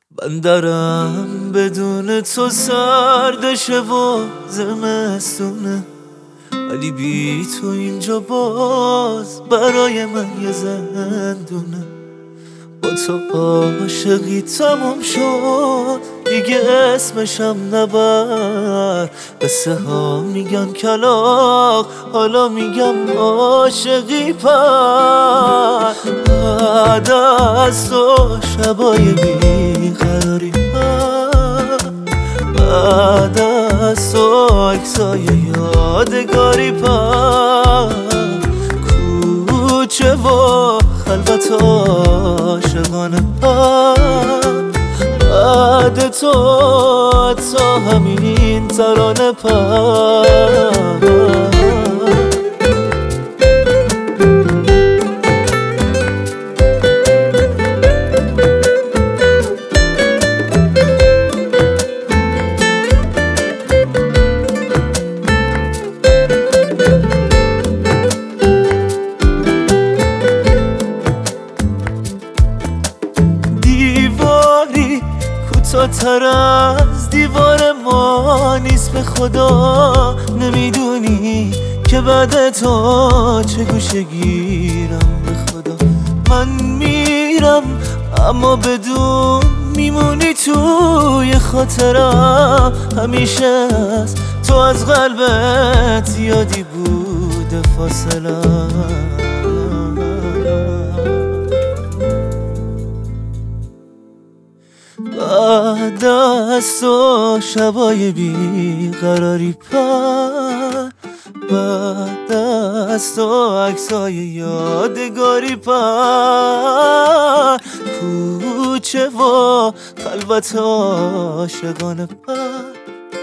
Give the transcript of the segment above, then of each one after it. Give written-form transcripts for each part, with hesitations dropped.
بندرم بدون تو سردشه و زمستونه، ولی بی تو اینجا باز برای من یه زندونه. با تو عاشقی تموم شد، دیگه اسمشم نبر. قصه ها میگن کلاغ، حالا میگم عاشقی پر. بعد از تو شبای بیقراری پر، بعد از تو عکسای یادگاری پر. کوچه و خلوت عاشقانه پر، بعد تو تا همین ترانه پر. کوتاه‌تر از دیوار ما نیست، به خدا نمیدونی که بعد تو چه گوشه گیرم. به خدا من میرم اما بدون میمونی توی خاطرم. همیشه از تو از قلبت یادی بوده فاصله. بعد از تو شبای بیقراری پر، بعد از تو عکسای یادگاری پر. کوچه و خلوت عاشقانه پر،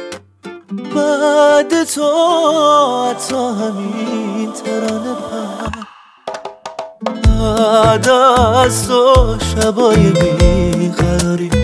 بعد تو تا همین ترانه پر. بعد از تو شبای بیقراری